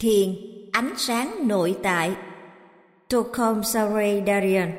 Thiền, ánh sáng nội tại. Tokam Sarayadarian.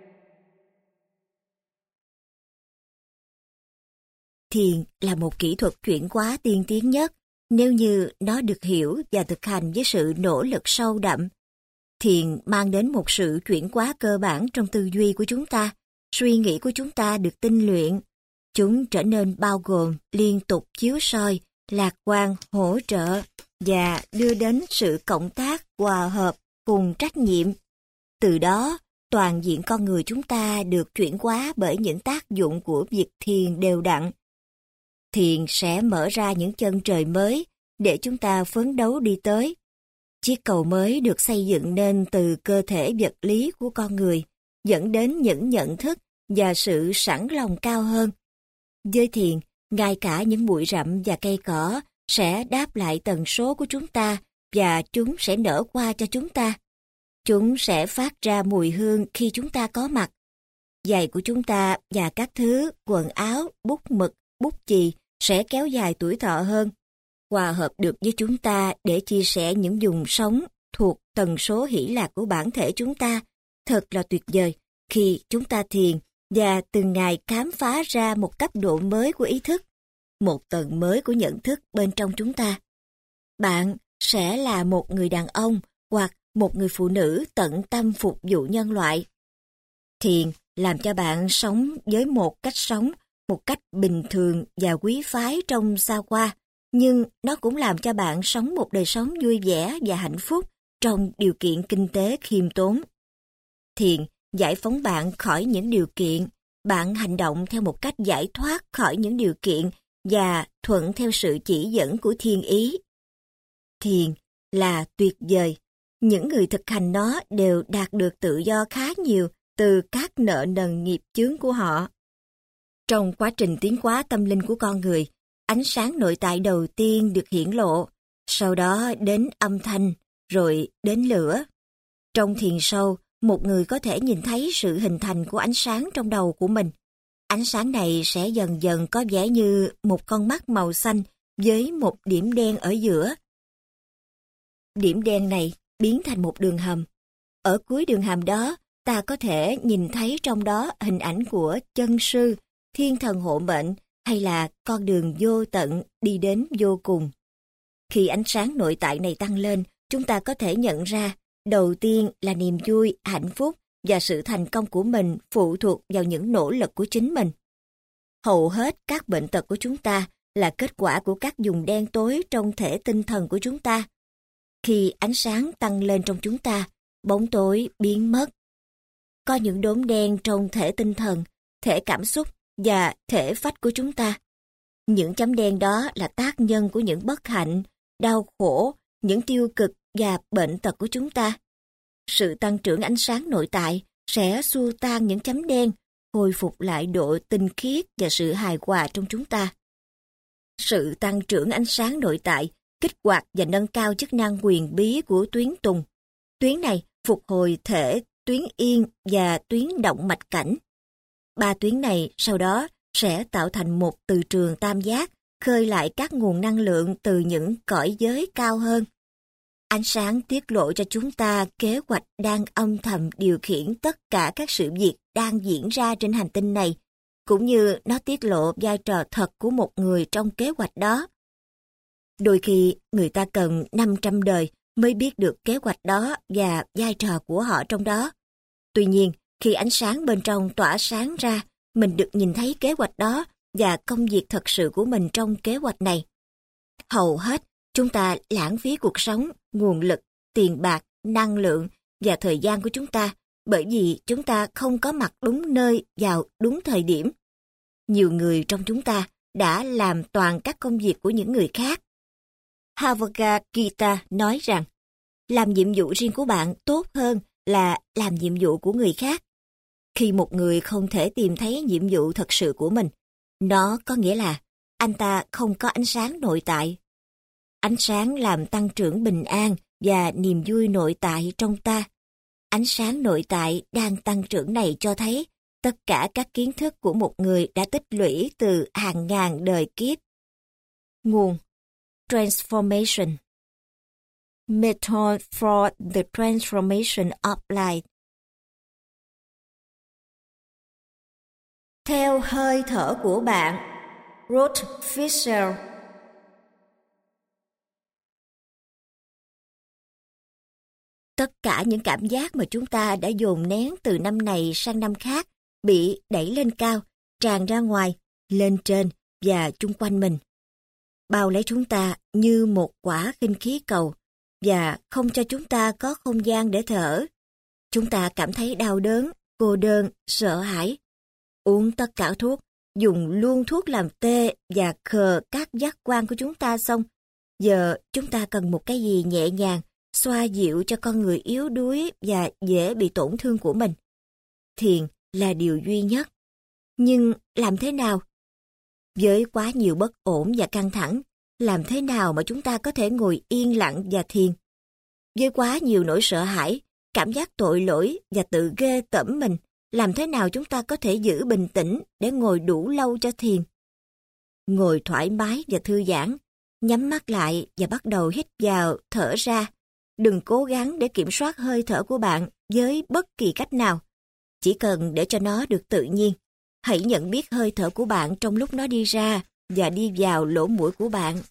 Thiền là một kỹ thuật chuyển hóa tiên tiến nhất nếu như nó được hiểu và thực hành với sự nỗ lực sâu đậm. Thiền mang đến một sự chuyển hóa cơ bản trong tư duy của chúng ta, suy nghĩ của chúng ta được tinh luyện. Chúng trở nên bao gồm, liên tục chiếu soi, lạc quan, hỗ trợ và đưa đến sự cộng tác, hòa hợp cùng trách nhiệm. Từ đó, toàn diện con người chúng ta được chuyển hóa bởi những tác dụng của việc thiền đều đặn. Thiền sẽ mở ra những chân trời mới để chúng ta phấn đấu đi tới. Chiếc cầu mới được xây dựng nên từ cơ thể vật lý của con người, dẫn đến những nhận thức và sự sẵn lòng cao hơn. Với thiền, ngay cả những bụi rậm và cây cỏ sẽ đáp lại tần số của chúng ta và chúng sẽ nở qua cho chúng ta. Chúng sẽ phát ra mùi hương khi chúng ta có mặt. Giày của chúng ta và các thứ, quần áo, bút mực, bút chì sẽ kéo dài tuổi thọ hơn. Hòa hợp được với chúng ta để chia sẻ những vùng sống thuộc tần số hỷ lạc của bản thể chúng ta. Thật là tuyệt vời khi chúng ta thiền và từng ngày khám phá ra một cấp độ mới của ý thức, một tầng mới của nhận thức bên trong chúng ta. Bạn sẽ là một người đàn ông hoặc một người phụ nữ tận tâm phục vụ nhân loại. Thiền làm cho bạn sống với một cách bình thường và quý phái trong xa hoa, nhưng nó cũng làm cho bạn sống một đời sống vui vẻ và hạnh phúc trong điều kiện kinh tế khiêm tốn. Thiền giải phóng bạn khỏi những điều kiện, bạn hành động theo một cách giải thoát khỏi những điều kiện và thuận theo sự chỉ dẫn của thiên ý. Thiền là tuyệt vời. Những người thực hành nó đều đạt được tự do khá nhiều từ các nợ nần nghiệp chướng của họ. Trong quá trình tiến hóa tâm linh của con người, ánh sáng nội tại đầu tiên được hiển lộ, sau đó đến âm thanh, rồi đến lửa. Trong thiền sâu, một người có thể nhìn thấy sự hình thành của ánh sáng trong đầu của mình. Ánh sáng này sẽ dần dần có vẻ như một con mắt màu xanh với một điểm đen ở giữa. Điểm đen này biến thành một đường hầm. Ở cuối đường hầm đó, ta có thể nhìn thấy trong đó hình ảnh của chân sư, thiên thần hộ mệnh hay là con đường vô tận đi đến vô cùng. Khi ánh sáng nội tại này tăng lên, chúng ta có thể nhận ra, đầu tiên là niềm vui, hạnh phúc và sự thành công của mình phụ thuộc vào những nỗ lực của chính mình. Hầu hết các bệnh tật của chúng ta là kết quả của các vùng đen tối trong thể tinh thần của chúng ta. Khi ánh sáng tăng lên trong chúng ta, bóng tối biến mất. Có những đốm đen trong thể tinh thần, thể cảm xúc và thể phách của chúng ta. Những chấm đen đó là tác nhân của những bất hạnh, đau khổ, những tiêu cực và bệnh tật của chúng ta. Sự tăng trưởng ánh sáng nội tại sẽ xua tan những chấm đen, hồi phục lại độ tinh khiết và sự hài hòa trong chúng ta. Sự tăng trưởng ánh sáng nội tại kích hoạt và nâng cao chức năng huyền bí của tuyến tùng. Tuyến này phục hồi thể, tuyến yên và tuyến động mạch cảnh. Ba tuyến này sau đó sẽ tạo thành một từ trường tam giác, khơi lại các nguồn năng lượng từ những cõi giới cao hơn. Ánh sáng tiết lộ cho chúng ta kế hoạch đang âm thầm điều khiển tất cả các sự việc đang diễn ra trên hành tinh này, cũng như nó tiết lộ vai trò thật của một người trong kế hoạch đó. Đôi khi người ta cần 500 đời mới biết được kế hoạch đó và vai trò của họ trong đó. Tuy nhiên, khi ánh sáng bên trong tỏa sáng ra, mình được nhìn thấy kế hoạch đó và công việc thật sự của mình trong kế hoạch này. Hầu hết, chúng ta lãng phí cuộc sống, nguồn lực, tiền bạc, năng lượng và thời gian của chúng ta bởi vì chúng ta không có mặt đúng nơi vào đúng thời điểm. Nhiều người trong chúng ta đã làm toàn các công việc của những người khác. Bhagavad Gita nói rằng, làm nhiệm vụ riêng của bạn tốt hơn là làm nhiệm vụ của người khác. Khi một người không thể tìm thấy nhiệm vụ thật sự của mình, nó có nghĩa là anh ta không có ánh sáng nội tại. Ánh sáng làm tăng trưởng bình an và niềm vui nội tại trong ta. Ánh sáng nội tại đang tăng trưởng này cho thấy tất cả các kiến thức của một người đã tích lũy từ hàng ngàn đời kiếp. Nguồn: Transformation. Method for the Transformation of Light. Theo hơi thở của bạn, Ruth Fisher. Tất cả những cảm giác mà chúng ta đã dồn nén từ năm này sang năm khác bị đẩy lên cao, tràn ra ngoài, lên trên và chung quanh mình. Bao lấy chúng ta như một quả khinh khí cầu và không cho chúng ta có không gian để thở. Chúng ta cảm thấy đau đớn, cô đơn, sợ hãi. Uống tất cả thuốc, dùng luôn thuốc làm tê và khờ các giác quan của chúng ta xong. Giờ chúng ta cần một cái gì nhẹ nhàng, xoa dịu cho con người yếu đuối và dễ bị tổn thương của mình. Thiền là điều duy nhất. Nhưng làm thế nào? Với quá nhiều bất ổn và căng thẳng, làm thế nào mà chúng ta có thể ngồi yên lặng và thiền? Với quá nhiều nỗi sợ hãi, cảm giác tội lỗi và tự ghê tởm mình, làm thế nào chúng ta có thể giữ bình tĩnh để ngồi đủ lâu cho thiền? Ngồi thoải mái và thư giãn, nhắm mắt lại và bắt đầu hít vào, thở ra. Đừng cố gắng để kiểm soát hơi thở của bạn với bất kỳ cách nào. Chỉ cần để cho nó được tự nhiên. Hãy nhận biết hơi thở của bạn trong lúc nó đi ra và đi vào lỗ mũi của bạn.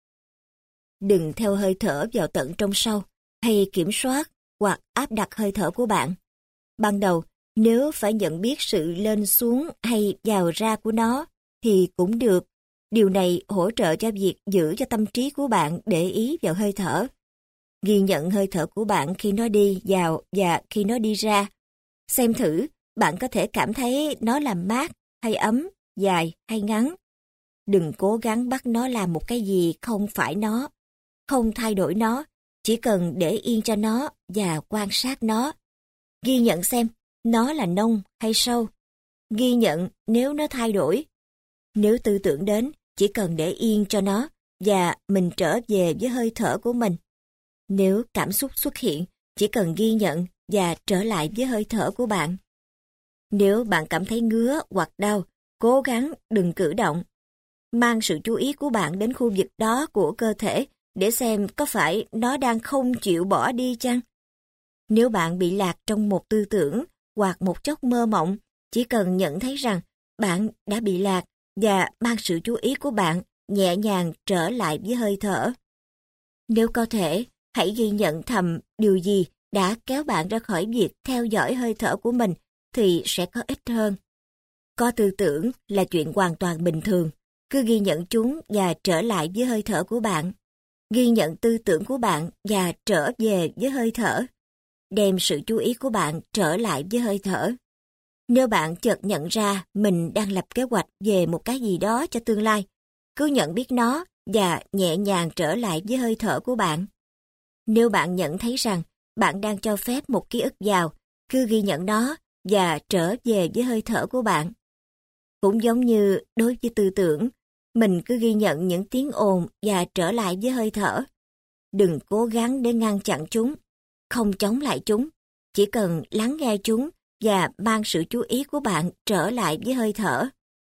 Đừng theo hơi thở vào tận trong sâu hay kiểm soát hoặc áp đặt hơi thở của bạn. Ban đầu, nếu phải nhận biết sự lên xuống hay vào ra của nó thì cũng được. Điều này hỗ trợ cho việc giữ cho tâm trí của bạn để ý vào hơi thở. Ghi nhận hơi thở của bạn khi nó đi vào và khi nó đi ra. Xem thử bạn có thể cảm thấy nó làm mát hay ấm, dài hay ngắn. Đừng cố gắng bắt nó làm một cái gì không phải nó. Không thay đổi nó, chỉ cần để yên cho nó và quan sát nó. Ghi nhận xem nó là nông hay sâu. Ghi nhận nếu nó thay đổi. Nếu tư tưởng đến, chỉ cần để yên cho nó và mình trở về với hơi thở của mình. Nếu cảm xúc xuất hiện, chỉ cần ghi nhận và trở lại với hơi thở của bạn. Nếu bạn cảm thấy ngứa hoặc đau, cố gắng đừng cử động. Mang sự chú ý của bạn đến khu vực đó của cơ thể để xem có phải nó đang không chịu bỏ đi chăng. Nếu bạn bị lạc trong một tư tưởng hoặc một chốc mơ mộng, chỉ cần nhận thấy rằng bạn đã bị lạc và mang sự chú ý của bạn nhẹ nhàng trở lại với hơi thở. Nếu có thể, hãy ghi nhận thầm điều gì đã kéo bạn ra khỏi việc theo dõi hơi thở của mình thì sẽ có ích hơn. Có tư tưởng là chuyện hoàn toàn bình thường. Cứ ghi nhận chúng và trở lại với hơi thở của bạn. Ghi nhận tư tưởng của bạn và trở về với hơi thở. Đem sự chú ý của bạn trở lại với hơi thở. Nếu bạn chợt nhận ra mình đang lập kế hoạch về một cái gì đó cho tương lai, cứ nhận biết nó và nhẹ nhàng trở lại với hơi thở của bạn. Nếu bạn nhận thấy rằng bạn đang cho phép một ký ức vào, cứ ghi nhận nó và trở về với hơi thở của bạn. Cũng giống như đối với tư tưởng, mình cứ ghi nhận những tiếng ồn và trở lại với hơi thở. Đừng cố gắng để ngăn chặn chúng, không chống lại chúng, chỉ cần lắng nghe chúng và mang sự chú ý của bạn trở lại với hơi thở.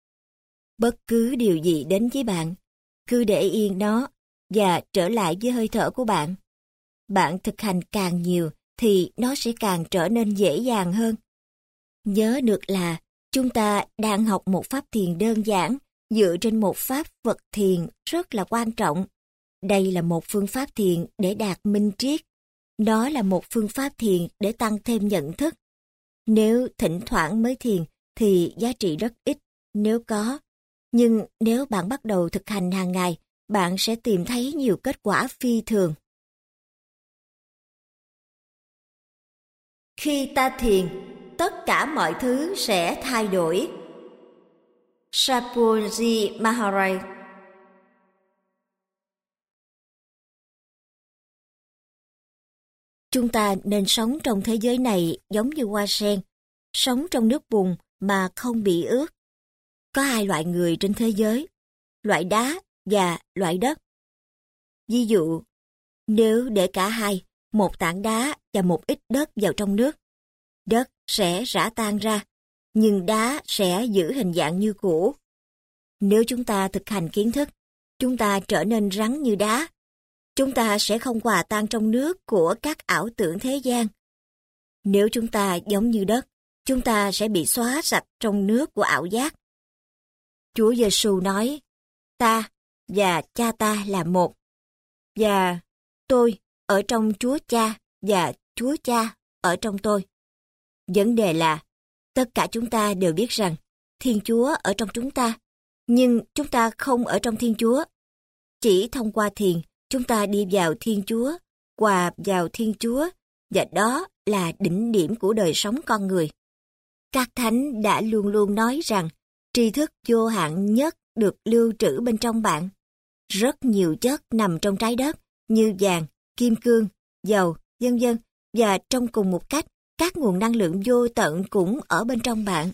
Bất cứ điều gì đến với bạn, cứ để yên nó và trở lại với hơi thở của bạn. Bạn thực hành càng nhiều thì nó sẽ càng trở nên dễ dàng hơn. Nhớ được là chúng ta đang học một pháp thiền đơn giản dựa trên một pháp vật thiền rất là quan trọng. Đây là một phương pháp thiền để đạt minh triết. Nó là một phương pháp thiền để tăng thêm nhận thức. Nếu thỉnh thoảng mới thiền thì giá trị rất ít, nếu có. Nhưng nếu bạn bắt đầu thực hành hàng ngày, bạn sẽ tìm thấy nhiều kết quả phi thường. Khi ta thiền, tất cả mọi thứ sẽ thay đổi. Shapoorji Maharaj. Chúng ta nên sống trong thế giới này giống như hoa sen, sống trong nước bùn mà không bị ướt. Có hai loại người trên thế giới, loại đá và loại đất. Ví dụ, nếu để cả hai, một tảng đá và một ít đất vào trong nước, đất sẽ rã tan ra, nhưng đá sẽ giữ hình dạng như cũ. Nếu chúng ta thực hành kiến thức, chúng ta trở nên rắn như đá. chúng ta sẽ không hòa tan trong nước của các ảo tưởng thế gian. Nếu chúng ta giống như đất, chúng ta sẽ bị xóa sạch trong nước của ảo giác. Chúa Giêsu nói, ta và Cha ta là một, và tôi ở trong Chúa Cha và Chúa Cha ở trong tôi. Vấn đề là, tất cả chúng ta đều biết rằng Thiên Chúa ở trong chúng ta, nhưng chúng ta không ở trong Thiên Chúa. Chỉ thông qua thiền, chúng ta đi vào Thiên Chúa, hòa vào Thiên Chúa, và đó là đỉnh điểm của đời sống con người. Các thánh đã luôn luôn nói rằng tri thức vô hạn nhất được lưu trữ bên trong bạn. Rất nhiều chất nằm trong trái đất như vàng, kim cương, dầu, vân vân, và trong cùng một cách, các nguồn năng lượng vô tận cũng ở bên trong bạn.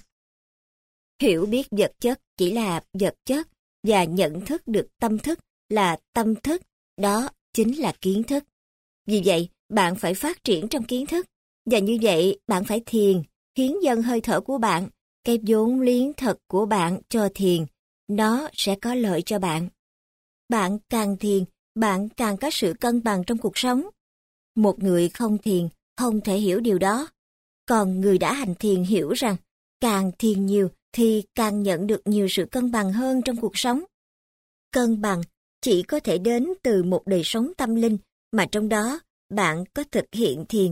Hiểu biết vật chất chỉ là vật chất, và nhận thức được tâm thức là tâm thức, đó chính là kiến thức. Vì vậy, bạn phải phát triển trong kiến thức, và như vậy bạn phải thiền, hiến dâng hơi thở của bạn, cái vốn liếng thật của bạn cho thiền, nó sẽ có lợi cho bạn. Bạn càng thiền, bạn càng có sự cân bằng trong cuộc sống. Một người không thiền không thể hiểu điều đó. Còn người đã hành thiền hiểu rằng càng thiền nhiều thì càng nhận được nhiều sự cân bằng hơn trong cuộc sống. Cân bằng chỉ có thể đến từ một đời sống tâm linh mà trong đó bạn có thực hiện thiền.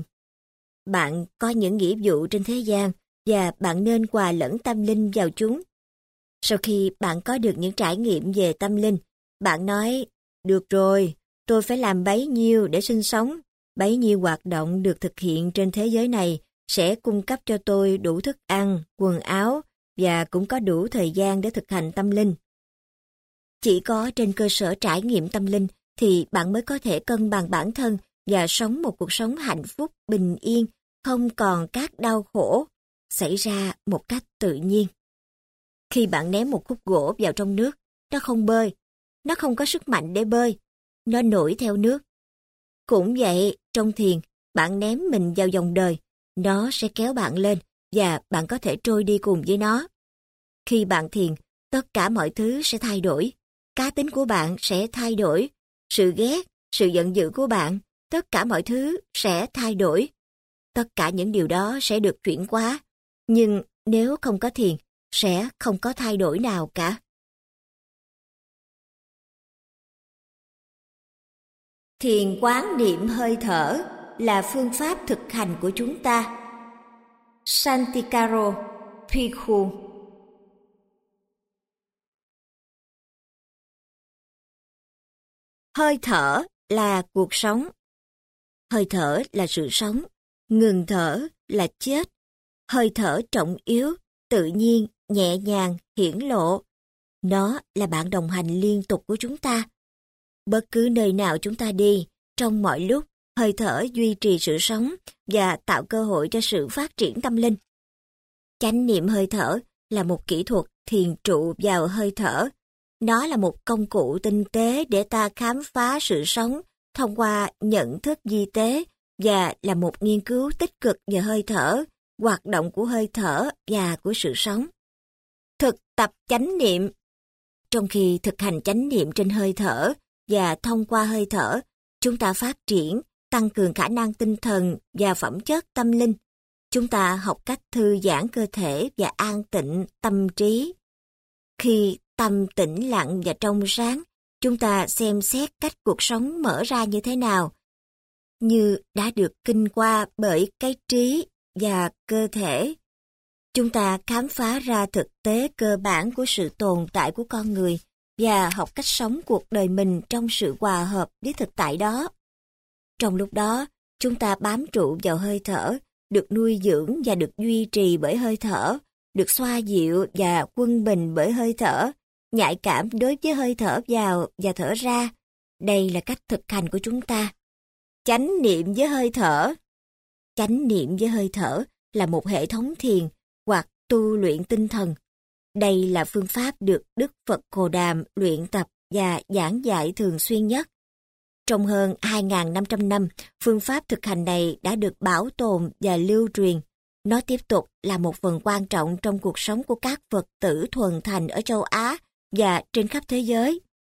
Bạn có những nghĩa vụ trên thế gian và bạn nên hòa lẫn tâm linh vào chúng. Sau khi bạn có được những trải nghiệm về tâm linh, bạn nói, được rồi, tôi phải làm bấy nhiêu để sinh sống, bấy nhiêu hoạt động được thực hiện trên thế giới này sẽ cung cấp cho tôi đủ thức ăn, quần áo và cũng có đủ thời gian để thực hành tâm linh. Chỉ có trên cơ sở trải nghiệm tâm linh thì bạn mới có thể cân bằng bản thân và sống một cuộc sống hạnh phúc, bình yên, không còn các đau khổ, xảy ra một cách tự nhiên. Khi bạn ném một khúc gỗ vào trong nước, nó không bơi, nó không có sức mạnh để bơi, nó nổi theo nước. Cũng vậy, trong thiền, bạn ném mình vào dòng đời, nó sẽ kéo bạn lên và bạn có thể trôi đi cùng với nó. Khi bạn thiền, tất cả mọi thứ sẽ thay đổi. Cá tính của bạn sẽ thay đổi. Sự ghét, sự giận dữ của bạn, tất cả mọi thứ sẽ thay đổi. Tất cả những điều đó sẽ được chuyển hóa. Nhưng nếu không có thiền, sẽ không có thay đổi nào cả. Thiền quán niệm hơi thở là phương pháp thực hành của chúng ta. Santikaro Bhikkhu. Hơi thở là cuộc sống. Hơi thở là sự sống. Ngừng thở là chết. Hơi thở trọng yếu, tự nhiên, nhẹ nhàng, hiển lộ. Nó là bạn đồng hành liên tục của chúng ta. Bất cứ nơi nào chúng ta đi, trong mọi lúc, hơi thở duy trì sự sống và tạo cơ hội cho sự phát triển tâm linh. Chánh niệm hơi thở là một kỹ thuật thiền trụ vào hơi thở. Nó là một công cụ tinh tế để ta khám phá sự sống thông qua nhận thức vi tế và là một nghiên cứu tích cực về hơi thở, hoạt động của hơi thở và của sự sống. Thực tập chánh niệm. Trong khi thực hành chánh niệm trên hơi thở và thông qua hơi thở, chúng ta phát triển, tăng cường khả năng tinh thần và phẩm chất tâm linh. Chúng ta học cách thư giãn cơ thể và an tịnh tâm trí. Khi tâm tĩnh lặng và trong sáng, chúng ta xem xét cách cuộc sống mở ra như thế nào, như đã được kinh qua bởi cái trí và cơ thể. Chúng ta khám phá ra thực tế cơ bản của sự tồn tại của con người và học cách sống cuộc đời mình trong sự hòa hợp với thực tại đó. Trong lúc đó, chúng ta bám trụ vào hơi thở, được nuôi dưỡng và được duy trì bởi hơi thở, được xoa dịu và quân bình bởi hơi thở, nhạy cảm đối với hơi thở vào và thở ra. Đây là cách thực hành của chúng ta. Chánh niệm với hơi thở. Chánh niệm với hơi thở là một hệ thống thiền hoặc tu luyện tinh thần. Đây là phương pháp được Đức Phật Cồ Đàm luyện tập và giảng dạy thường xuyên nhất. Trong hơn 2.500 năm, phương pháp thực hành này đã được bảo tồn và lưu truyền. Nó tiếp tục là một phần quan trọng trong cuộc sống của các Phật tử thuần thành ở châu Á và trên khắp thế giới.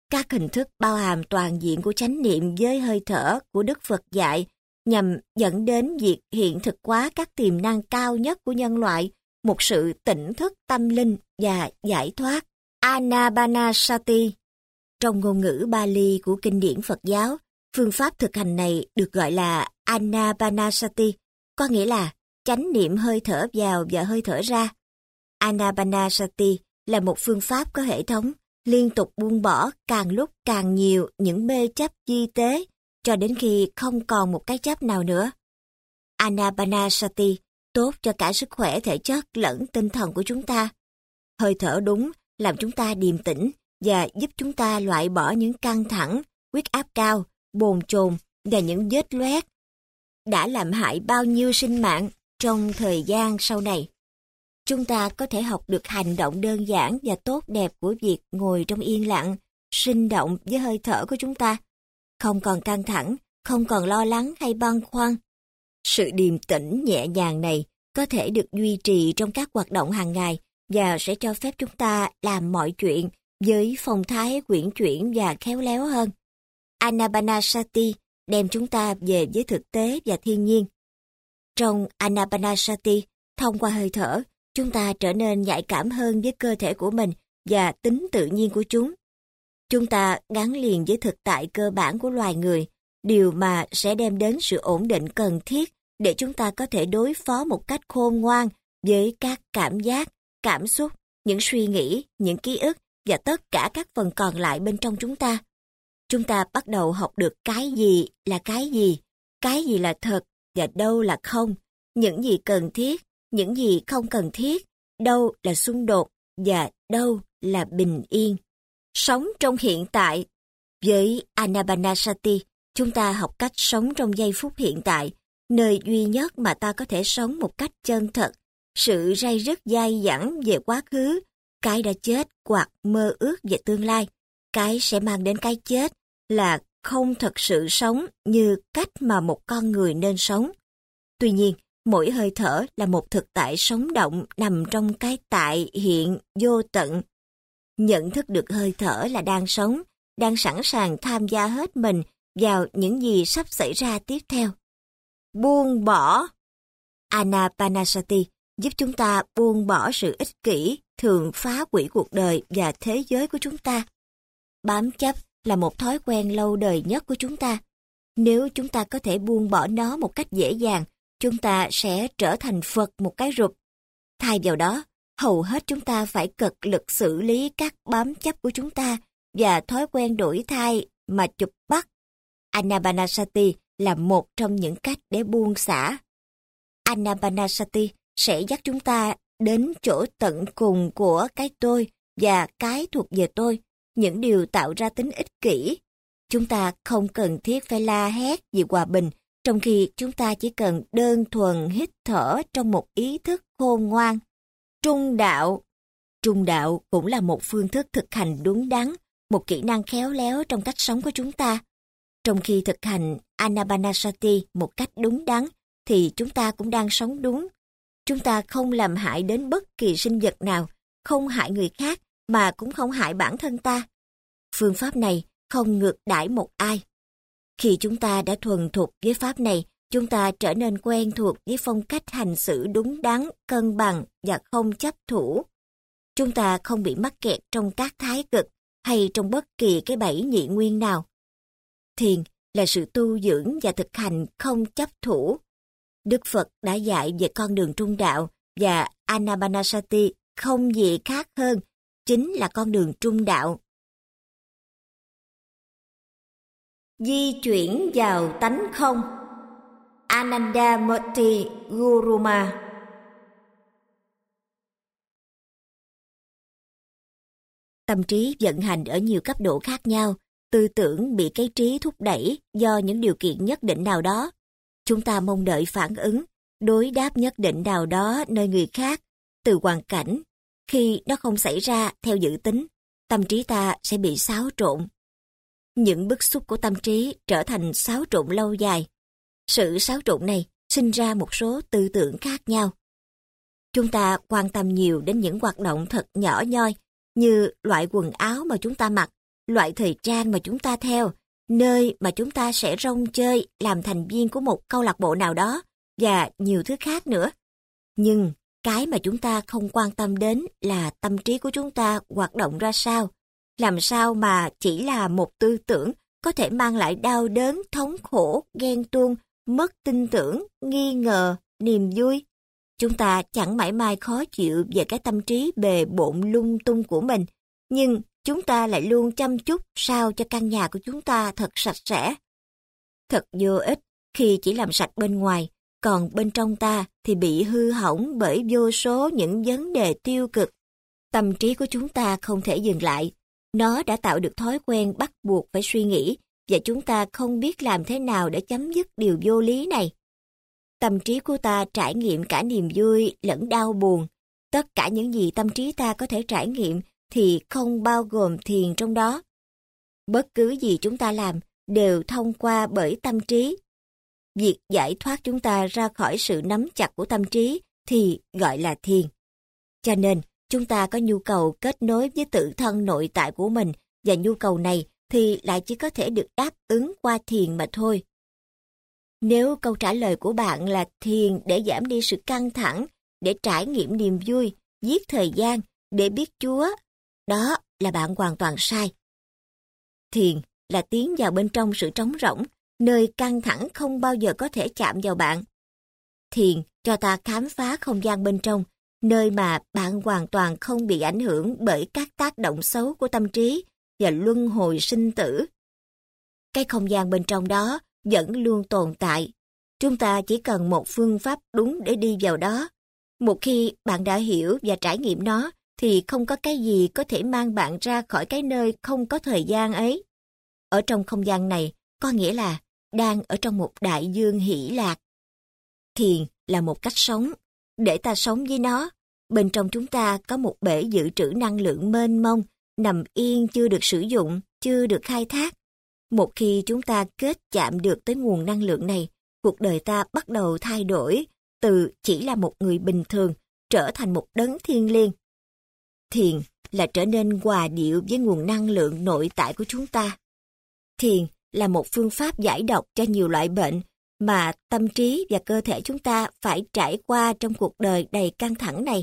Các hình thức bao hàm toàn diện của chánh niệm với hơi thở của Đức Phật dạy nhằm dẫn đến việc hiện thực hóa các tiềm năng cao nhất của nhân loại, một sự tỉnh thức tâm linh và giải thoát. Anapanasati. Trong ngôn ngữ Bali của kinh điển Phật giáo, phương pháp thực hành này được gọi là Anapanasati, có nghĩa là chánh niệm hơi thở vào và hơi thở ra. Anapanasati là một phương pháp có hệ thống, liên tục buông bỏ càng lúc càng nhiều những mê chấp vi tế, cho đến khi không còn một cái chấp nào nữa. Anapanasati tốt cho cả sức khỏe thể chất lẫn tinh thần của chúng ta. Hơi thở đúng làm chúng ta điềm tĩnh và giúp chúng ta loại bỏ những căng thẳng, huyết áp cao, bồn chồn và những vết loét đã làm hại bao nhiêu sinh mạng trong thời gian sau này. Chúng ta có thể học được hành động đơn giản và tốt đẹp của việc ngồi trong yên lặng, sinh động với hơi thở của chúng ta. Không còn căng thẳng, không còn lo lắng hay băn khoăn. Sự điềm tĩnh nhẹ nhàng này có thể được duy trì trong các hoạt động hàng ngày và sẽ cho phép chúng ta làm mọi chuyện với phong thái uyển chuyển và khéo léo hơn. Anapanasati đem chúng ta về với thực tế và thiên nhiên. Trong Anapanasati, thông qua hơi thở, chúng ta trở nên nhạy cảm hơn với cơ thể của mình và tính tự nhiên của chúng. Chúng ta gắn liền với thực tại cơ bản của loài người, điều mà sẽ đem đến sự ổn định cần thiết để chúng ta có thể đối phó một cách khôn ngoan với các cảm giác, cảm xúc, những suy nghĩ, những ký ức và tất cả các phần còn lại bên trong chúng ta. Chúng ta bắt đầu học được cái gì là thật và đâu là không, những gì cần thiết, những gì không cần thiết, đâu là xung đột và đâu là bình yên. Sống trong hiện tại. Với Anapanasati, chúng ta học cách sống trong giây phút hiện tại, nơi duy nhất mà ta có thể sống một cách chân thật. Sự ray rứt dai dẳng về quá khứ, cái đã chết hoặc mơ ước về tương lai, cái sẽ mang đến cái chết là không thật sự sống như cách mà một con người nên sống. Tuy nhiên, mỗi hơi thở là một thực tại sống động nằm trong cái tại hiện vô tận. Nhận thức được hơi thở là đang sống, đang sẵn sàng tham gia hết mình vào những gì sắp xảy ra tiếp theo. Buông bỏ. Anapanasati giúp chúng ta buông bỏ sự ích kỷ, thường phá hủy cuộc đời và thế giới của chúng ta. Bám chấp là một thói quen lâu đời nhất của chúng ta. Nếu chúng ta có thể buông bỏ nó một cách dễ dàng, chúng ta sẽ trở thành Phật một cái rụp. Thay vào đó, hầu hết chúng ta phải cật lực xử lý các bám chấp của chúng ta và thói quen đổi thay mà chụp bắt. Anapanasati là một trong những cách để buông xả. Anapanasati sẽ dắt chúng ta đến chỗ tận cùng của cái tôi và cái thuộc về tôi, những điều tạo ra tính ích kỷ. Chúng ta không cần thiết phải la hét vì hòa bình, trong khi chúng ta chỉ cần đơn thuần hít thở trong một ý thức khôn ngoan. Trung đạo. Trung đạo cũng là một phương thức thực hành đúng đắn, một kỹ năng khéo léo trong cách sống của chúng ta. Trong khi thực hành Anapanasati một cách đúng đắn, thì chúng ta cũng đang sống đúng. Chúng ta không làm hại đến bất kỳ sinh vật nào, không hại người khác, mà cũng không hại bản thân ta. Phương pháp này không ngược đãi một ai. Khi chúng ta đã thuần thục với pháp này, chúng ta trở nên quen thuộc với phong cách hành xử đúng đắn, cân bằng và không chấp thủ. Chúng ta không bị mắc kẹt trong các thái cực hay trong bất kỳ cái bẫy nhị nguyên nào. Thiền là sự tu dưỡng và thực hành không chấp thủ. Đức Phật đã dạy về con đường trung đạo và Anapanasati không gì khác hơn, chính là con đường trung đạo. Di chuyển vào tánh không. Anandamurti Guruma. Tâm trí vận hành ở nhiều cấp độ khác nhau, tư tưởng bị cái trí thúc đẩy do những điều kiện nhất định nào đó. Chúng ta mong đợi phản ứng, đối đáp nhất định nào đó nơi người khác, từ hoàn cảnh. Khi nó không xảy ra theo dự tính, tâm trí ta sẽ bị xáo trộn. Những bức xúc của tâm trí trở thành xáo trộn lâu dài. Sự xáo trộn này sinh ra một số tư tưởng khác nhau. Chúng ta quan tâm nhiều đến những hoạt động thật nhỏ nhoi, như loại quần áo mà chúng ta mặc, loại thời trang mà chúng ta theo, nơi mà chúng ta sẽ rong chơi làm thành viên của một câu lạc bộ nào đó và nhiều thứ khác nữa. Nhưng cái mà chúng ta không quan tâm đến là tâm trí của chúng ta hoạt động ra sao. Làm sao mà chỉ là một tư tưởng có thể mang lại đau đớn, thống khổ, ghen tuông, mất tin tưởng, nghi ngờ, niềm vui. Chúng ta chẳng mãi mai khó chịu về cái tâm trí bề bộn lung tung của mình, nhưng chúng ta lại luôn chăm chút sao cho căn nhà của chúng ta thật sạch sẽ. Thật vô ích khi chỉ làm sạch bên ngoài, còn bên trong ta thì bị hư hỏng bởi vô số những vấn đề tiêu cực. Tâm trí của chúng ta không thể dừng lại. Nó đã tạo được thói quen bắt buộc phải suy nghĩ, và chúng ta không biết làm thế nào để chấm dứt điều vô lý này. Tâm trí của ta trải nghiệm cả niềm vui lẫn đau buồn. Tất cả những gì tâm trí ta có thể trải nghiệm thì không bao gồm thiền trong đó. Bất cứ gì chúng ta làm đều thông qua bởi tâm trí. Việc giải thoát chúng ta ra khỏi sự nắm chặt của tâm trí thì gọi là thiền. Cho nên, chúng ta có nhu cầu kết nối với tự thân nội tại của mình, và nhu cầu này thì lại chỉ có thể được đáp ứng qua thiền mà thôi. Nếu câu trả lời của bạn là thiền để giảm đi sự căng thẳng, để trải nghiệm niềm vui, giết thời gian, để biết Chúa, đó là bạn hoàn toàn sai. Thiền là tiến vào bên trong sự trống rỗng, nơi căng thẳng không bao giờ có thể chạm vào bạn. Thiền cho ta khám phá không gian bên trong, nơi mà bạn hoàn toàn không bị ảnh hưởng bởi các tác động xấu của tâm trí và luân hồi sinh tử. Cái không gian bên trong đó vẫn luôn tồn tại. Chúng ta chỉ cần một phương pháp đúng để đi vào đó. Một khi bạn đã hiểu và trải nghiệm nó, thì không có cái gì có thể mang bạn ra khỏi cái nơi không có thời gian ấy. Ở trong không gian này, có nghĩa là đang ở trong một đại dương hỷ lạc. Thiền là một cách sống. Để ta sống với nó, bên trong chúng ta có một bể dự trữ năng lượng mênh mông, nằm yên chưa được sử dụng, chưa được khai thác. Một khi chúng ta kết chạm được tới nguồn năng lượng này, cuộc đời ta bắt đầu thay đổi, từ chỉ là một người bình thường, trở thành một đấng thiêng liêng. Thiền là trở nên hòa điệu với nguồn năng lượng nội tại của chúng ta. Thiền là một phương pháp giải độc cho nhiều loại bệnh mà tâm trí và cơ thể chúng ta phải trải qua trong cuộc đời đầy căng thẳng này.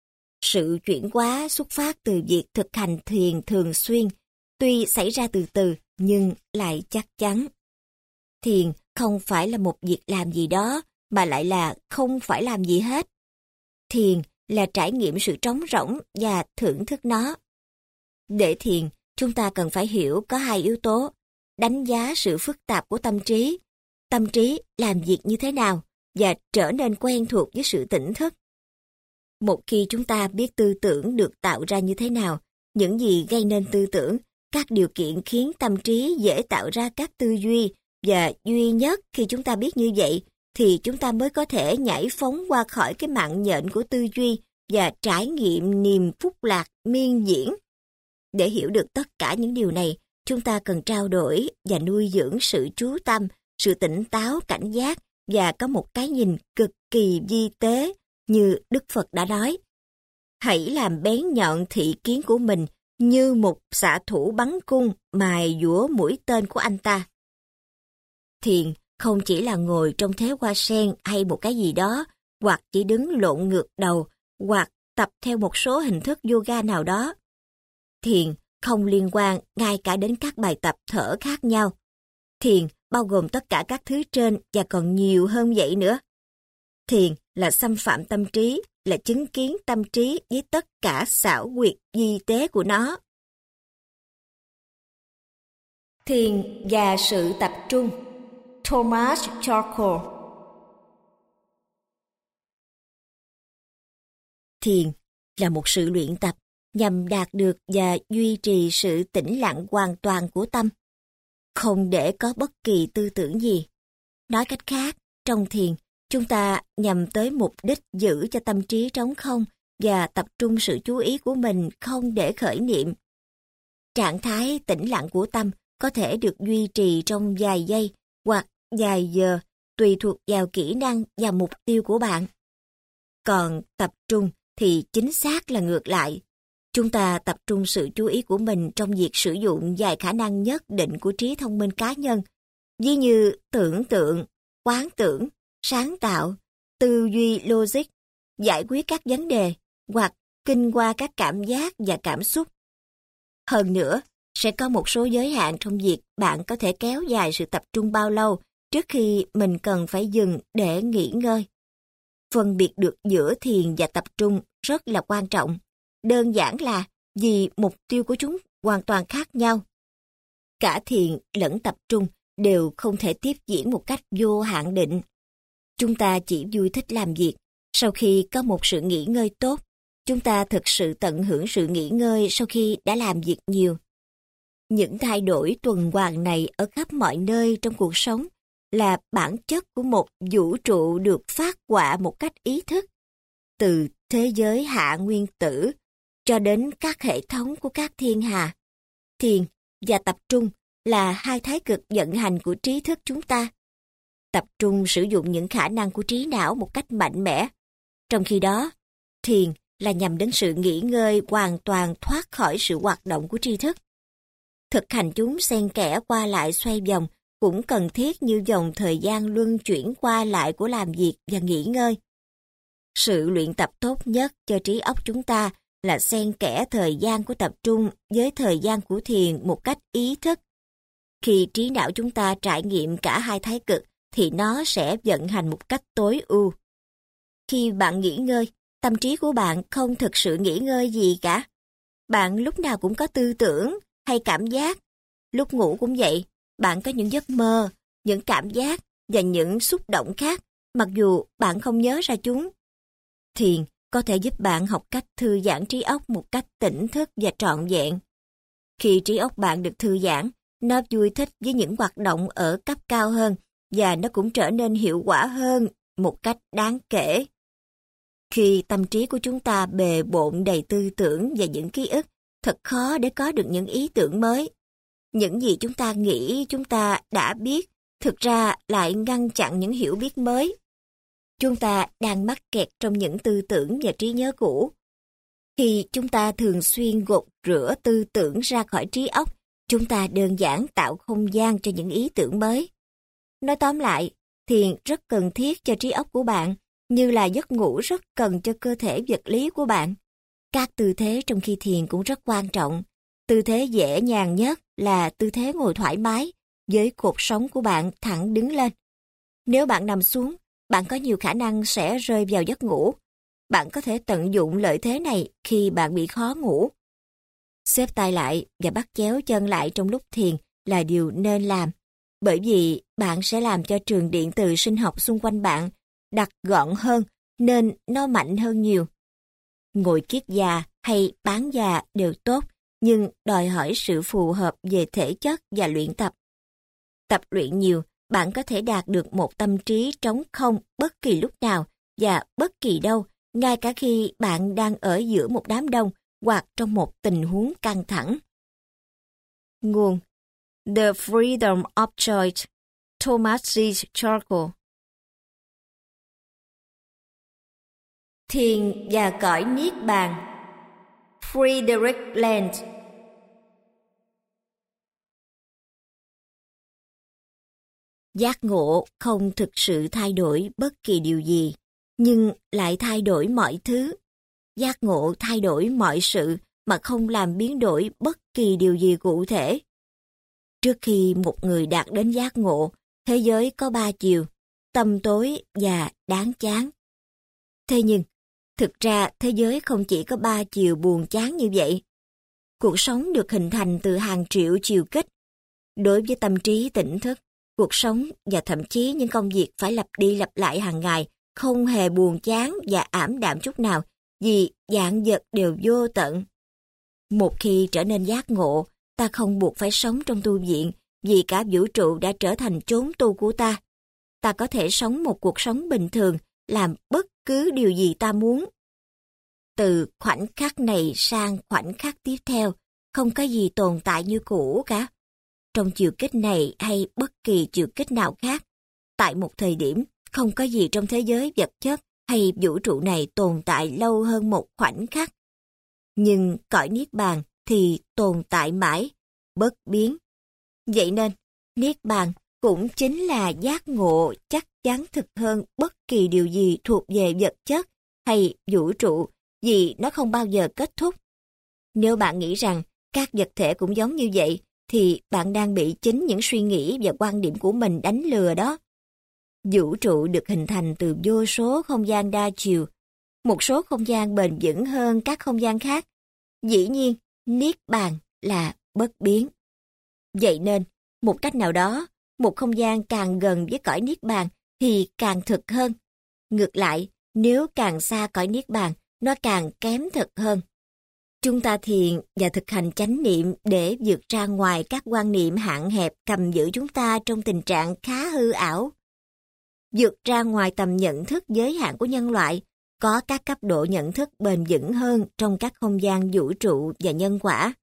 Sự chuyển hóa xuất phát từ việc thực hành thiền thường xuyên, tuy xảy ra từ từ nhưng lại chắc chắn. Thiền không phải là một việc làm gì đó, mà lại là không phải làm gì hết. Thiền là trải nghiệm sự trống rỗng và thưởng thức nó. Để thiền, chúng ta cần phải hiểu có hai yếu tố: đánh giá sự phức tạp của tâm trí làm việc như thế nào, và trở nên quen thuộc với sự tỉnh thức. Một khi chúng ta biết tư tưởng được tạo ra như thế nào, những gì gây nên tư tưởng, các điều kiện khiến tâm trí dễ tạo ra các tư duy, và duy nhất khi chúng ta biết như vậy, thì chúng ta mới có thể nhảy phóng qua khỏi cái mạng nhện của tư duy và trải nghiệm niềm phúc lạc miên diễn. Để hiểu được tất cả những điều này, chúng ta cần trao đổi và nuôi dưỡng sự chú tâm, sự tỉnh táo, cảnh giác, và có một cái nhìn cực kỳ vi tế, như Đức Phật đã nói. Hãy làm bén nhọn thị kiến của mình như một xạ thủ bắn cung mài dũa mũi tên của anh ta. Thiền không chỉ là ngồi trong thế hoa sen hay một cái gì đó, hoặc chỉ đứng lộn ngược đầu, hoặc tập theo một số hình thức yoga nào đó. Thiền không liên quan ngay cả đến các bài tập thở khác nhau. Thiền bao gồm tất cả các thứ trên và còn nhiều hơn vậy nữa. Thiền là xâm phạm tâm trí, là chứng kiến tâm trí với tất cả xảo quyệt vi tế của nó. Thiền và sự tập trung. Thomas Charcot. Thiền là một sự luyện tập nhằm đạt được và duy trì sự tĩnh lặng hoàn toàn của tâm, không để có bất kỳ tư tưởng gì. Nói cách khác, trong thiền, chúng ta nhằm tới mục đích giữ cho tâm trí trống không và tập trung sự chú ý của mình không để khởi niệm. Trạng thái tĩnh lặng của tâm có thể được duy trì trong vài giây hoặc vài giờ, tùy thuộc vào kỹ năng và mục tiêu của bạn. Còn tập trung thì chính xác là ngược lại. Chúng ta tập trung sự chú ý của mình trong việc sử dụng vài khả năng nhất định của trí thông minh cá nhân, ví như tưởng tượng, quán tưởng, sáng tạo, tư duy logic, giải quyết các vấn đề, hoặc kinh qua các cảm giác và cảm xúc. Hơn nữa, sẽ có một số giới hạn trong việc bạn có thể kéo dài sự tập trung bao lâu trước khi mình cần phải dừng để nghỉ ngơi. Phân biệt được giữa thiền và tập trung rất là quan trọng. Đơn giản là vì mục tiêu của chúng hoàn toàn khác nhau. Cả thiền lẫn tập trung đều không thể tiếp diễn một cách vô hạn định. Chúng ta chỉ vui thích làm việc. Sau khi có một sự nghỉ ngơi tốt, chúng ta thực sự tận hưởng sự nghỉ ngơi sau khi đã làm việc nhiều. Những thay đổi tuần hoàn này ở khắp mọi nơi trong cuộc sống là bản chất của một vũ trụ được phát họa một cách ý thức. Từ thế giới hạ nguyên tử cho đến các hệ thống của các thiên hà. Thiền và tập trung là hai thái cực vận hành của trí thức chúng ta. Tập trung sử dụng những khả năng của trí não một cách mạnh mẽ. Trong khi đó, thiền là nhằm đến sự nghỉ ngơi hoàn toàn thoát khỏi sự hoạt động của tri thức. Thực hành chúng xen kẽ qua lại xoay vòng cũng cần thiết như dòng thời gian luân chuyển qua lại của làm việc và nghỉ ngơi. Sự luyện tập tốt nhất cho trí óc chúng ta là xen kẽ thời gian của tập trung với thời gian của thiền một cách ý thức. Khi trí não chúng ta trải nghiệm cả hai thái cực thì nó sẽ vận hành một cách tối ưu. Khi bạn nghỉ ngơi, tâm trí của bạn không thực sự nghỉ ngơi gì cả. Bạn lúc nào cũng có tư tưởng hay cảm giác. Lúc ngủ cũng vậy, bạn có những giấc mơ, những cảm giác và những xúc động khác, mặc dù bạn không nhớ ra chúng. Thiền có thể giúp bạn học cách thư giãn trí óc một cách tỉnh thức và trọn vẹn. Khi trí óc bạn được thư giãn, nó vui thích với những hoạt động ở cấp cao hơn và nó cũng trở nên hiệu quả hơn một cách đáng kể. Khi tâm trí của chúng ta bề bộn đầy tư tưởng và những ký ức, thật khó để có được những ý tưởng mới. Những gì chúng ta nghĩ chúng ta đã biết, thực ra lại ngăn chặn những hiểu biết mới. Chúng ta đang mắc kẹt trong những tư tưởng và trí nhớ cũ. Khi chúng ta thường xuyên gột rửa tư tưởng ra khỏi trí óc, chúng ta đơn giản tạo không gian cho những ý tưởng mới. Nói tóm lại, thiền rất cần thiết cho trí óc của bạn, như là giấc ngủ rất cần cho cơ thể vật lý của bạn. Các tư thế trong khi thiền cũng rất quan trọng. Tư thế dễ nhàng nhất là tư thế ngồi thoải mái, với cột sống của bạn thẳng đứng lên. Nếu bạn nằm xuống, bạn có nhiều khả năng sẽ rơi vào giấc ngủ. Bạn có thể tận dụng lợi thế này khi bạn bị khó ngủ. Xếp tay lại và bắt chéo chân lại trong lúc thiền là điều nên làm, bởi vì bạn sẽ làm cho trường điện từ sinh học xung quanh bạn đặt gọn hơn nên nó mạnh hơn nhiều. Ngồi kiết già hay bán già đều tốt, nhưng đòi hỏi sự phù hợp về thể chất và luyện tập. Tập luyện nhiều, bạn có thể đạt được một tâm trí trống không bất kỳ lúc nào và bất kỳ đâu, ngay cả khi bạn đang ở giữa một đám đông hoặc trong một tình huống căng thẳng. Nguồn: The Freedom of Choice, Thomas G. Charcot. Thiền và cõi Niết Bàn, Frederick Land. Giác ngộ không thực sự thay đổi bất kỳ điều gì, nhưng lại thay đổi mọi thứ. Giác ngộ thay đổi mọi sự mà không làm biến đổi bất kỳ điều gì cụ thể. Trước khi một người đạt đến giác ngộ, thế giới có 3 chiều, tăm tối và đáng chán. Thế nhưng, thực ra thế giới không chỉ có 3 chiều buồn chán như vậy. Cuộc sống được hình thành từ hàng triệu chiều kích. Đối với tâm trí tỉnh thức, cuộc sống và thậm chí những công việc phải lặp đi lặp lại hàng ngày không hề buồn chán và ảm đạm chút nào, vì vạn vật đều vô tận. Một khi trở nên giác ngộ, ta không buộc phải sống trong tu viện, vì cả vũ trụ đã trở thành chốn tu của ta. Ta có thể sống một cuộc sống bình thường, làm bất cứ điều gì ta muốn. Từ khoảnh khắc này sang khoảnh khắc tiếp theo, không có gì tồn tại như cũ cả. Trong chiều kích này hay bất kỳ chiều kích nào khác, tại một thời điểm, không có gì trong thế giới vật chất hay vũ trụ này tồn tại lâu hơn một khoảnh khắc. Nhưng cõi Niết Bàn thì tồn tại mãi, bất biến. Vậy nên, Niết Bàn cũng chính là giác ngộ chắc chắn thực hơn bất kỳ điều gì thuộc về vật chất hay vũ trụ, vì nó không bao giờ kết thúc. Nếu bạn nghĩ rằng các vật thể cũng giống như vậy, thì bạn đang bị chính những suy nghĩ và quan điểm của mình đánh lừa đó. Vũ trụ được hình thành từ vô số không gian đa chiều, một số không gian bền vững hơn các không gian khác. Dĩ nhiên, Niết Bàn là bất biến. Vậy nên, một cách nào đó, một không gian càng gần với cõi Niết Bàn thì càng thực hơn. Ngược lại, nếu càng xa cõi Niết Bàn, nó càng kém thực hơn. Chúng ta thiền và thực hành chánh niệm để vượt ra ngoài các quan niệm hạn hẹp cầm giữ chúng ta trong tình trạng khá hư ảo. Vượt ra ngoài tầm nhận thức giới hạn của nhân loại, có các cấp độ nhận thức bền vững hơn trong các không gian vũ trụ và nhân quả.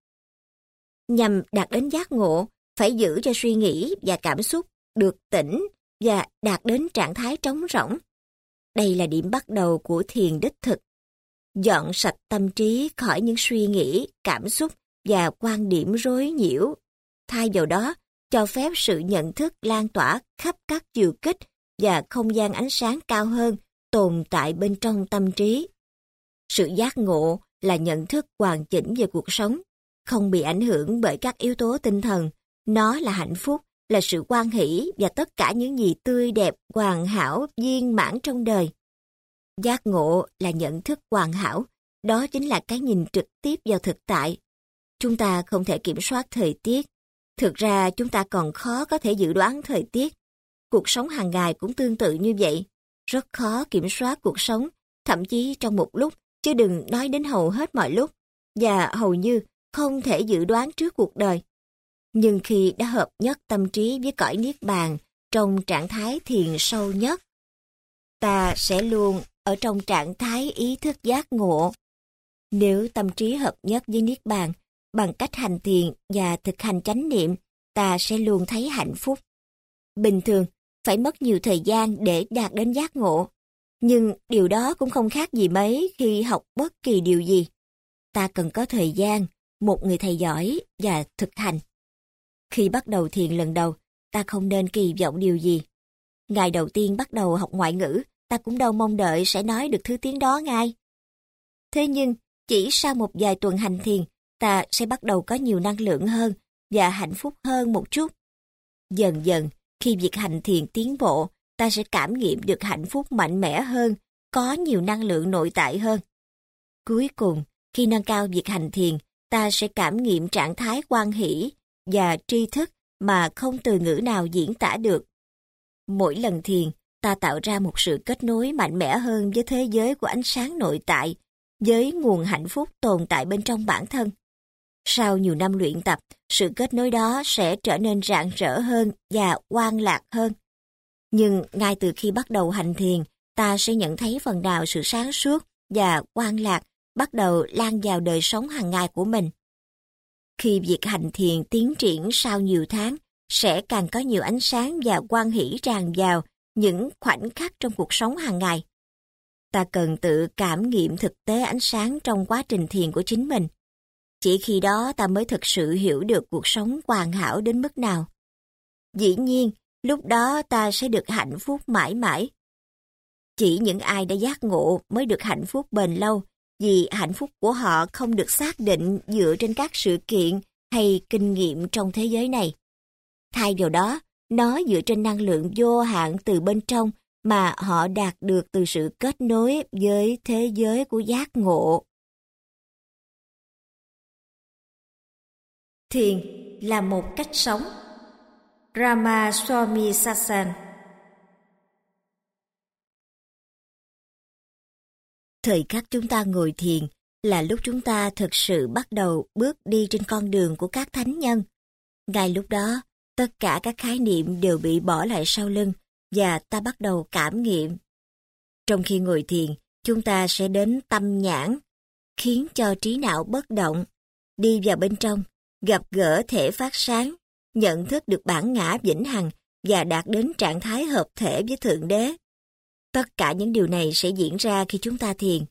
Nhằm đạt đến giác ngộ, phải giữ cho suy nghĩ và cảm xúc được tĩnh và đạt đến trạng thái trống rỗng. Đây là điểm bắt đầu của thiền đích thực. Dọn sạch tâm trí khỏi những suy nghĩ, cảm xúc và quan điểm rối nhiễu. Thay vào đó, cho phép sự nhận thức lan tỏa khắp các chiều kích và không gian ánh sáng cao hơn tồn tại bên trong tâm trí. Sự giác ngộ là nhận thức hoàn chỉnh về cuộc sống, không bị ảnh hưởng bởi các yếu tố tinh thần. Nó là hạnh phúc, là sự hoan hỷ và tất cả những gì tươi đẹp, hoàn hảo, viên mãn trong đời. Giác ngộ là nhận thức hoàn hảo, đó chính là cái nhìn trực tiếp vào thực tại. Chúng ta không thể kiểm soát thời tiết. Thực ra chúng ta còn khó có thể dự đoán thời tiết. Cuộc sống hàng ngày cũng tương tự như vậy. Rất khó kiểm soát cuộc sống, thậm chí trong một lúc, chứ đừng nói đến hầu hết mọi lúc, và hầu như không thể dự đoán trước cuộc đời. Nhưng khi đã hợp nhất tâm trí với cõi Niết Bàn trong trạng thái thiền sâu nhất, ta sẽ luôn ở trong trạng thái ý thức giác ngộ. Nếu tâm trí hợp nhất với Niết Bàn, bằng cách hành thiền và thực hành chánh niệm, ta sẽ luôn thấy hạnh phúc. Bình thường, phải mất nhiều thời gian để đạt đến giác ngộ. Nhưng điều đó cũng không khác gì mấy khi học bất kỳ điều gì. Ta cần có thời gian, một người thầy giỏi và thực hành. Khi bắt đầu thiền lần đầu, ta không nên kỳ vọng điều gì. Ngày đầu tiên bắt đầu học ngoại ngữ, ta cũng đâu mong đợi sẽ nói được thứ tiếng đó ngay. Thế nhưng, chỉ sau một vài tuần hành thiền, ta sẽ bắt đầu có nhiều năng lượng hơn và hạnh phúc hơn một chút. Dần dần, khi việc hành thiền tiến bộ, ta sẽ cảm nghiệm được hạnh phúc mạnh mẽ hơn, có nhiều năng lượng nội tại hơn. Cuối cùng, khi nâng cao việc hành thiền, ta sẽ cảm nghiệm trạng thái hoan hỷ và tri thức mà không từ ngữ nào diễn tả được. Mỗi lần thiền, ta tạo ra một sự kết nối mạnh mẽ hơn với thế giới của ánh sáng nội tại, với nguồn hạnh phúc tồn tại bên trong bản thân. Sau nhiều năm luyện tập, sự kết nối đó sẽ trở nên rạng rỡ hơn và hoan lạc hơn. Nhưng ngay từ khi bắt đầu hành thiền, ta sẽ nhận thấy phần nào sự sáng suốt và hoan lạc bắt đầu lan vào đời sống hàng ngày của mình. Khi việc hành thiền tiến triển sau nhiều tháng, sẽ càng có nhiều ánh sáng và hoan hỷ tràn vào những khoảnh khắc trong cuộc sống hàng ngày. Ta cần tự cảm nghiệm thực tế ánh sáng trong quá trình thiền của chính mình. Chỉ khi đó ta mới thực sự hiểu được cuộc sống hoàn hảo đến mức nào. Dĩ nhiên, lúc đó ta sẽ được hạnh phúc mãi mãi. Chỉ những ai đã giác ngộ mới được hạnh phúc bền lâu, vì hạnh phúc của họ không được xác định dựa trên các sự kiện hay kinh nghiệm trong thế giới này. Thay vào đó, nó dựa trên năng lượng vô hạn từ bên trong mà họ đạt được từ sự kết nối với thế giới của giác ngộ. Thiền là một cách sống. Ramaswamy Sasan. Thời khắc chúng ta ngồi thiền là lúc chúng ta thực sự bắt đầu bước đi trên con đường của các thánh nhân. Ngay lúc đó, tất cả các khái niệm đều bị bỏ lại sau lưng và ta bắt đầu cảm nghiệm. Trong khi ngồi thiền, chúng ta sẽ đến tâm nhãn, khiến cho trí não bất động, đi vào bên trong, gặp gỡ thể phát sáng, nhận thức được bản ngã vĩnh hằng và đạt đến trạng thái hợp thể với Thượng Đế. Tất cả những điều này sẽ diễn ra khi chúng ta thiền.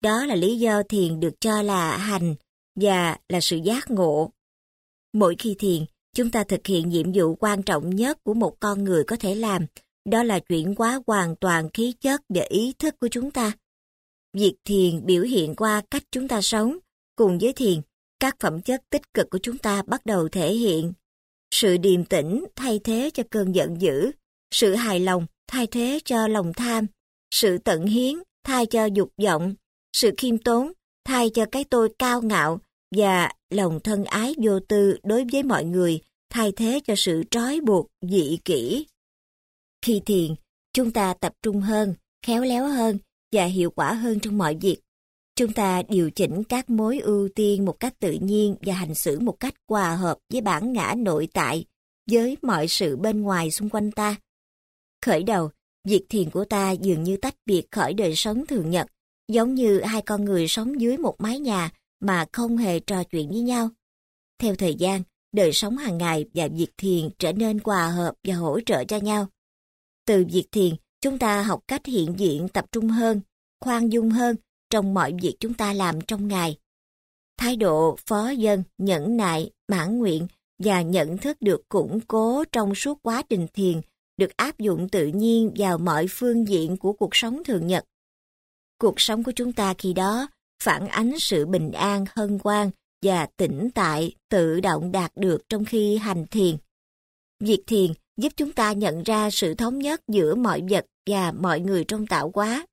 Đó là lý do thiền được cho là hành và là sự giác ngộ. Mỗi khi thiền, chúng ta thực hiện nhiệm vụ quan trọng nhất của một con người có thể làm, đó là chuyển hóa hoàn toàn khí chất và ý thức của chúng ta. Việc thiền biểu hiện qua cách chúng ta sống. Cùng với thiền, các phẩm chất tích cực của chúng ta bắt đầu thể hiện. Sự điềm tĩnh thay thế cho cơn giận dữ, sự hài lòng thay thế cho lòng tham, sự tận hiến thay cho dục vọng, sự khiêm tốn thay cho cái tôi cao ngạo và lòng thân ái vô tư đối với mọi người thay thế cho sự trói buộc dị kỷ. Khi thiền, chúng ta tập trung hơn, khéo léo hơn và hiệu quả hơn trong mọi việc. Chúng ta điều chỉnh các mối ưu tiên một cách tự nhiên và hành xử một cách hòa hợp với bản ngã nội tại, với mọi sự bên ngoài xung quanh ta. Khởi đầu, việc thiền của ta dường như tách biệt khỏi đời sống thường nhật, giống như hai con người sống dưới một mái nhà mà không hề trò chuyện với nhau. Theo thời gian, đời sống hàng ngày và việc thiền trở nên hòa hợp và hỗ trợ cho nhau. Từ việc thiền, chúng ta học cách hiện diện tập trung hơn, khoan dung hơn trong mọi việc chúng ta làm trong ngày. Thái độ phó dâng, nhẫn nại, mãn nguyện và nhận thức được củng cố trong suốt quá trình thiền được áp dụng tự nhiên vào mọi phương diện của cuộc sống thường nhật. Cuộc sống của chúng ta khi đó phản ánh sự bình an, hân hoan và tĩnh tại tự động đạt được trong khi hành thiền. Việc thiền giúp chúng ta nhận ra sự thống nhất giữa mọi vật và mọi người trong tạo hóa.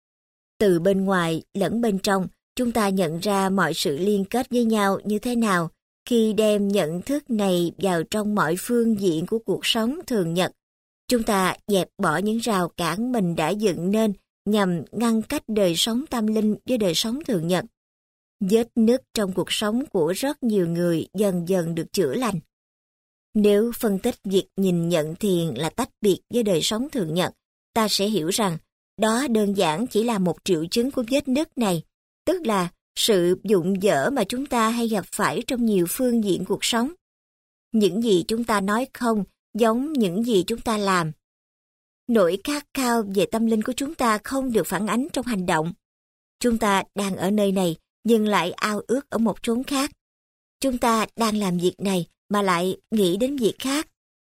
Từ bên ngoài lẫn bên trong, chúng ta nhận ra mọi sự liên kết với nhau như thế nào khi đem nhận thức này vào trong mọi phương diện của cuộc sống thường nhật. Chúng ta dẹp bỏ những rào cản mình đã dựng nên nhằm ngăn cách đời sống tâm linh với đời sống thường nhật. Vết nứt trong cuộc sống của rất nhiều người dần dần được chữa lành. Nếu phân tích việc nhìn nhận thiền là tách biệt với đời sống thường nhật, ta sẽ hiểu rằng đó đơn giản chỉ là một triệu chứng của vết nứt này, tức là sự vụng vỡ mà chúng ta hay gặp phải trong nhiều phương diện cuộc sống. Những gì chúng ta nói không giống những gì chúng ta làm. Nỗi khát khao về tâm linh của chúng ta không được phản ánh trong hành động. Chúng ta đang ở nơi này nhưng lại ao ước ở một chốn khác. Chúng ta đang làm việc này mà lại nghĩ đến việc khác.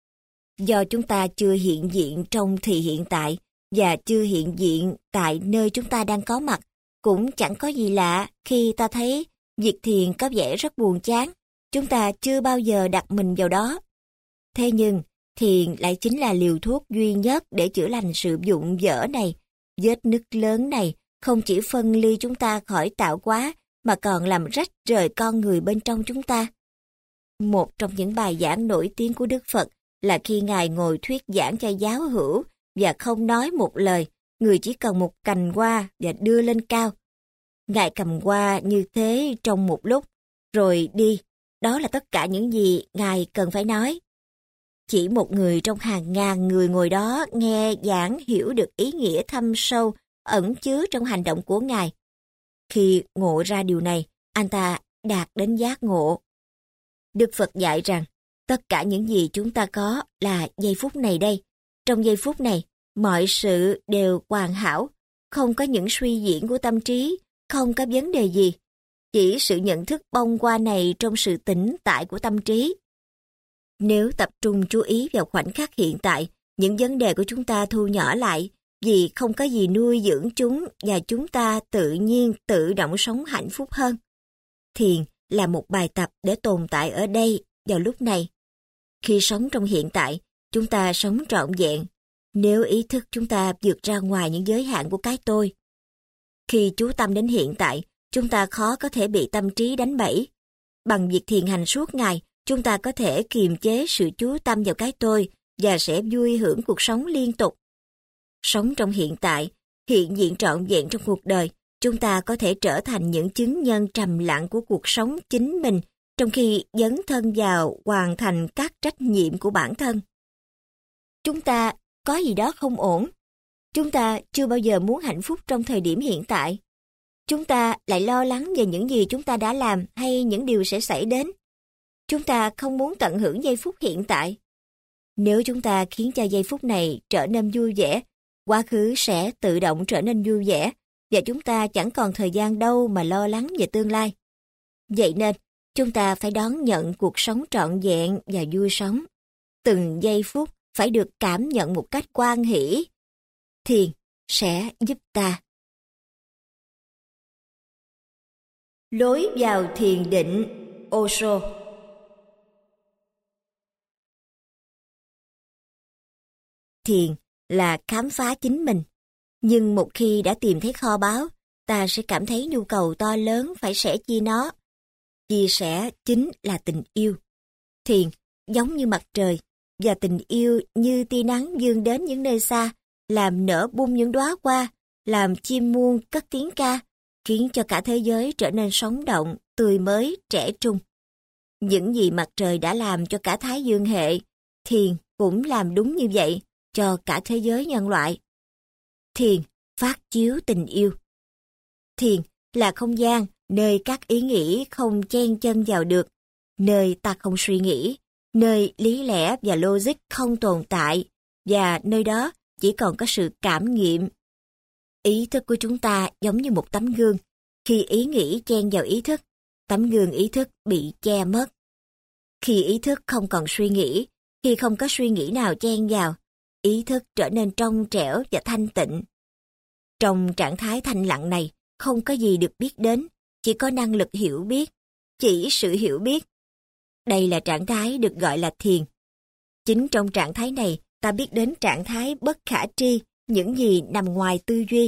Do chúng ta chưa hiện diện trong thì hiện tại và chưa hiện diện tại nơi chúng ta đang có mặt, cũng chẳng có gì lạ khi ta thấy việc thiền có vẻ rất buồn chán. Chúng ta chưa bao giờ đặt mình vào đó. Thế nhưng, thiền lại chính là liều thuốc duy nhất để chữa lành sự vụng vỡ này. Vết nứt lớn này không chỉ phân ly chúng ta khỏi tạo hóa, mà còn làm rách rời con người bên trong chúng ta. Một trong những bài giảng nổi tiếng của Đức Phật là khi Ngài ngồi thuyết giảng cho giáo hữu và không nói một lời, người chỉ cần một cành hoa và đưa lên cao. Ngài cầm hoa như thế trong một lúc, rồi đi. Đó là tất cả những gì Ngài cần phải nói. Chỉ một người trong hàng ngàn người ngồi đó nghe giảng hiểu được ý nghĩa thâm sâu ẩn chứa trong hành động của Ngài. Khi ngộ ra điều này, anh ta đạt đến giác ngộ. Đức Phật dạy rằng, tất cả những gì chúng ta có là giây phút này đây. Trong giây phút này, mọi sự đều hoàn hảo, không có những suy diễn của tâm trí, không có vấn đề gì. Chỉ sự nhận thức bông qua này trong sự tĩnh tại của tâm trí. Nếu tập trung chú ý vào khoảnh khắc hiện tại, những vấn đề của chúng ta thu nhỏ lại, vì không có gì nuôi dưỡng chúng và chúng ta tự nhiên tự động sống hạnh phúc hơn. Thiền là một bài tập để tồn tại ở đây, vào lúc này. Khi sống trong hiện tại, chúng ta sống trọn vẹn, nếu ý thức chúng ta vượt ra ngoài những giới hạn của cái tôi. Khi chú tâm đến hiện tại, chúng ta khó có thể bị tâm trí đánh bẫy. Bằng việc thiền hành suốt ngày, chúng ta có thể kiềm chế sự chú tâm vào cái tôi và sẽ vui hưởng cuộc sống liên tục. Sống trong hiện tại, hiện diện trọn vẹn trong cuộc đời, chúng ta có thể trở thành những chứng nhân trầm lặng của cuộc sống chính mình trong khi dấn thân vào hoàn thành các trách nhiệm của bản thân. Chúng ta có gì đó không ổn. Chúng ta chưa bao giờ muốn hạnh phúc trong thời điểm hiện tại. Chúng ta lại lo lắng về những gì chúng ta đã làm hay những điều sẽ xảy đến. Chúng ta không muốn tận hưởng giây phút hiện tại. Nếu chúng ta khiến cho giây phút này trở nên vui vẻ, quá khứ sẽ tự động trở nên vui vẻ và chúng ta chẳng còn thời gian đâu mà lo lắng về tương lai. Vậy nên, chúng ta phải đón nhận cuộc sống trọn vẹn và vui sống. Từng giây phút phải được cảm nhận một cách hoan hỷ. Thiền sẽ giúp ta. Lối vào thiền định, Osho. Thiền là khám phá chính mình. Nhưng một khi đã tìm thấy kho báu, ta sẽ cảm thấy nhu cầu to lớn phải sẻ chia nó. Chia sẻ chính là tình yêu. Thiền giống như mặt trời, và tình yêu như tia nắng vươn đến những nơi xa, làm nở bung những đóa hoa, làm chim muông cất tiếng ca, khiến cho cả thế giới trở nên sống động, tươi mới, trẻ trung. Những gì mặt trời đã làm cho cả Thái Dương hệ, thiền cũng làm đúng như vậy cho cả thế giới nhân loại. Thiền phát chiếu tình yêu. Thiền là không gian nơi các ý nghĩ không chen chân vào được, nơi ta không suy nghĩ, nơi lý lẽ và logic không tồn tại, và nơi đó chỉ còn có sự cảm nghiệm. Ý thức của chúng ta giống như một tấm gương. Khi ý nghĩ chen vào ý thức, tấm gương ý thức bị che mất. Khi ý thức không còn suy nghĩ, khi không có suy nghĩ nào chen vào, ý thức trở nên trong trẻo và thanh tịnh. Trong trạng thái thanh lặng này, không có gì được biết đến, chỉ có năng lực hiểu biết, chỉ sự hiểu biết. Đây là trạng thái được gọi là thiền. Chính trong trạng thái này, ta biết đến trạng thái bất khả tri, những gì nằm ngoài tư duy.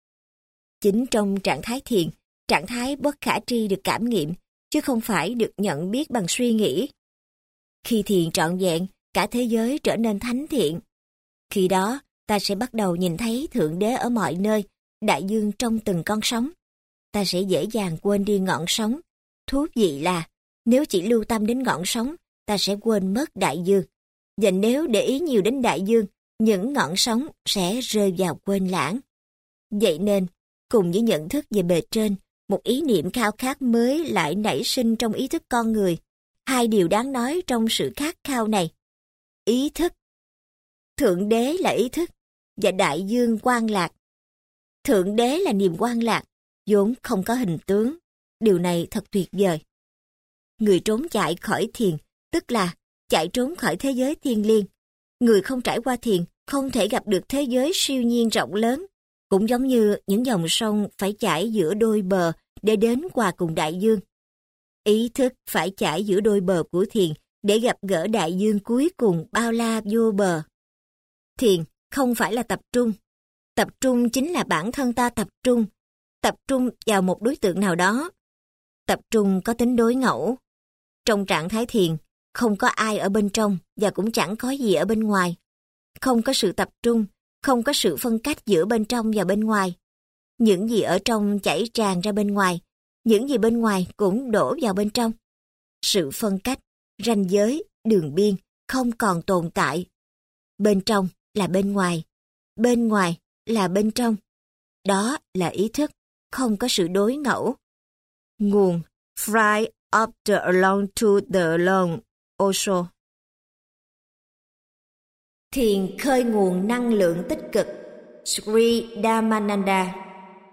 Chính trong trạng thái thiền, trạng thái bất khả tri được cảm nghiệm, chứ không phải được nhận biết bằng suy nghĩ. Khi thiền trọn vẹn, cả thế giới trở nên thánh thiện. Khi đó, ta sẽ bắt đầu nhìn thấy Thượng Đế ở mọi nơi, đại dương trong từng con sóng. Ta sẽ dễ dàng quên đi ngọn sóng. Thú vị là, nếu chỉ lưu tâm đến ngọn sóng, ta sẽ quên mất đại dương. Và nếu để ý nhiều đến đại dương, những ngọn sóng sẽ rơi vào quên lãng. Vậy nên, cùng với nhận thức về bề trên, một ý niệm khao khát mới lại nảy sinh trong ý thức con người. Hai điều đáng nói trong sự khát khao này. Ý thức. Thượng Đế là ý thức, và đại dương quang lạc. Thượng Đế là niềm quang lạc, vốn không có hình tướng. Điều này thật tuyệt vời. Người trốn chạy khỏi thiền, tức là chạy trốn khỏi thế giới thiêng liêng. Người không trải qua thiền không thể gặp được thế giới siêu nhiên rộng lớn. Cũng giống như những dòng sông phải chảy giữa đôi bờ để đến hòa cùng đại dương. Ý thức phải chảy giữa đôi bờ của thiền để gặp gỡ đại dương cuối cùng bao la vô bờ. Thiền không phải là tập trung. Tập trung chính là bản thân ta tập trung vào một đối tượng nào đó. Tập trung có tính đối ngẫu. Trong trạng thái thiền, không có ai ở bên trong và cũng chẳng có gì ở bên ngoài. Không có sự tập trung, không có sự phân cách giữa bên trong và bên ngoài. Những gì ở trong chảy tràn ra bên ngoài, những gì bên ngoài cũng đổ vào bên trong. Sự phân cách, ranh giới, đường biên không còn tồn tại. Bên trong là bên ngoài là bên trong. Đó là ý thức, không có sự đối ngẫu. Nguồn Fry of the Alone to the Alone, Osho. Thiền khơi nguồn năng lượng tích cực, Sri Dhammananda.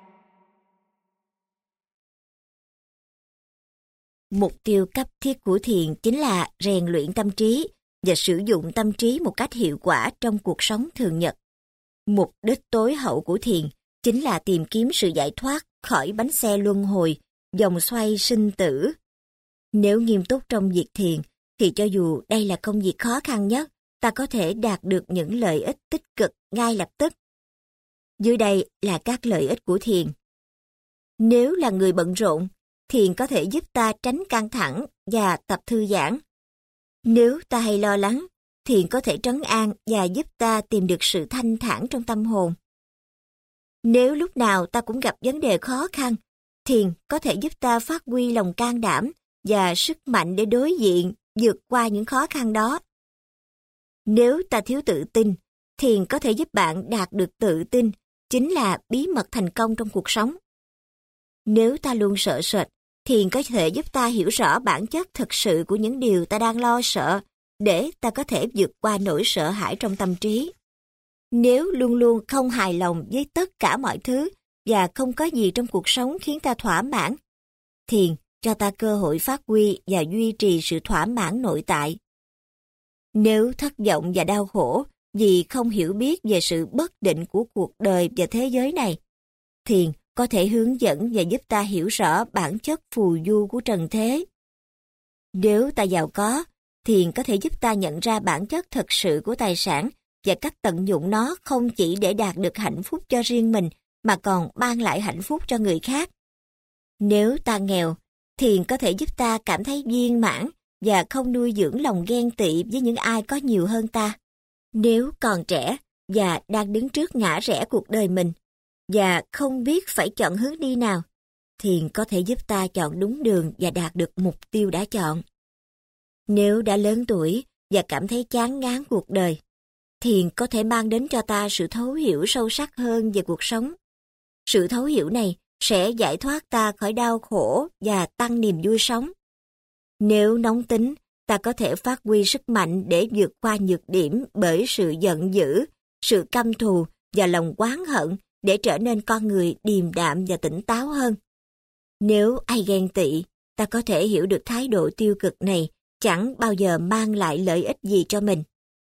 Mục tiêu cấp thiết của thiền chính là rèn luyện tâm trí và sử dụng tâm trí một cách hiệu quả trong cuộc sống thường nhật. Mục đích tối hậu của thiền chính là tìm kiếm sự giải thoát khỏi bánh xe luân hồi, vòng xoay sinh tử. Nếu nghiêm túc trong việc thiền, thì cho dù đây là công việc khó khăn nhất, ta có thể đạt được những lợi ích tích cực ngay lập tức. Dưới đây là các lợi ích của thiền. Nếu là người bận rộn, thiền có thể giúp ta tránh căng thẳng và tập thư giãn. Nếu ta hay lo lắng, thiền có thể trấn an và giúp ta tìm được sự thanh thản trong tâm hồn. Nếu lúc nào ta cũng gặp vấn đề khó khăn, thiền có thể giúp ta phát huy lòng can đảm và sức mạnh để đối diện, vượt qua những khó khăn đó. Nếu ta thiếu tự tin, thiền có thể giúp bạn đạt được tự tin, chính là bí mật thành công trong cuộc sống. Nếu ta luôn sợ sệt, thiền có thể giúp ta hiểu rõ bản chất thực sự của những điều ta đang lo sợ, để ta có thể vượt qua nỗi sợ hãi trong tâm trí. Nếu luôn luôn không hài lòng với tất cả mọi thứ và không có gì trong cuộc sống khiến ta thỏa mãn. Thiền cho ta cơ hội phát huy và duy trì sự thỏa mãn nội tại. Nếu thất vọng và đau khổ vì không hiểu biết về sự bất định của cuộc đời và thế giới này, thiền có thể hướng dẫn và giúp ta hiểu rõ bản chất phù du của trần thế. Nếu ta giàu có, thiền có thể giúp ta nhận ra bản chất thật sự của tài sản và cách tận dụng nó không chỉ để đạt được hạnh phúc cho riêng mình mà còn mang lại hạnh phúc cho người khác. Nếu ta nghèo, thiền có thể giúp ta cảm thấy viên mãn và không nuôi dưỡng lòng ghen tị với những ai có nhiều hơn ta. Nếu còn trẻ và đang đứng trước ngã rẽ cuộc đời mình và không biết phải chọn hướng đi nào, thiền có thể giúp ta chọn đúng đường và đạt được mục tiêu đã chọn. Nếu đã lớn tuổi và cảm thấy chán ngán cuộc đời, thiền có thể mang đến cho ta sự thấu hiểu sâu sắc hơn về cuộc sống. Sự thấu hiểu này sẽ giải thoát ta khỏi đau khổ và tăng niềm vui sống. Nếu nóng tính, ta có thể phát huy sức mạnh để vượt qua nhược điểm bởi sự giận dữ, sự căm thù và lòng oán hận để trở nên con người điềm đạm và tỉnh táo hơn. Nếu ai ghen tị, ta có thể hiểu được thái độ tiêu cực này chẳng bao giờ mang lại lợi ích gì cho mình.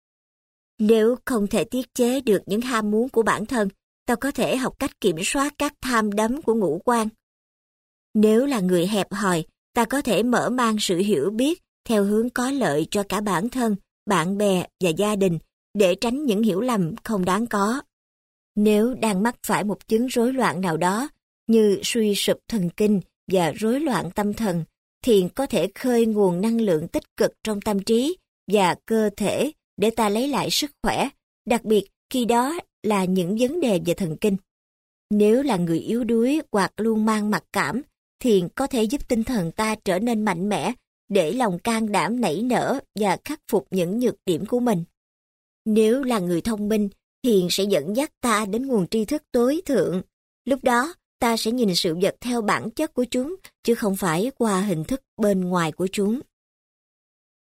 Nếu không thể tiết chế được những ham muốn của bản thân, ta có thể học cách kiểm soát các tham đắm của ngũ quan. Nếu là người hẹp hòi, ta có thể mở mang sự hiểu biết theo hướng có lợi cho cả bản thân, bạn bè và gia đình để tránh những hiểu lầm không đáng có. Nếu đang mắc phải một chứng rối loạn nào đó như suy sụp thần kinh và rối loạn tâm thần, thiền có thể khơi nguồn năng lượng tích cực trong tâm trí và cơ thể để ta lấy lại sức khỏe, đặc biệt khi đó là những vấn đề về thần kinh. Nếu là người yếu đuối hoặc luôn mang mặc cảm, thiền có thể giúp tinh thần ta trở nên mạnh mẽ để lòng can đảm nảy nở và khắc phục những nhược điểm của mình. Nếu là người thông minh, thiền sẽ dẫn dắt ta đến nguồn tri thức tối thượng. Lúc đó, ta sẽ nhìn sự vật theo bản chất của chúng, chứ không phải qua hình thức bên ngoài của chúng.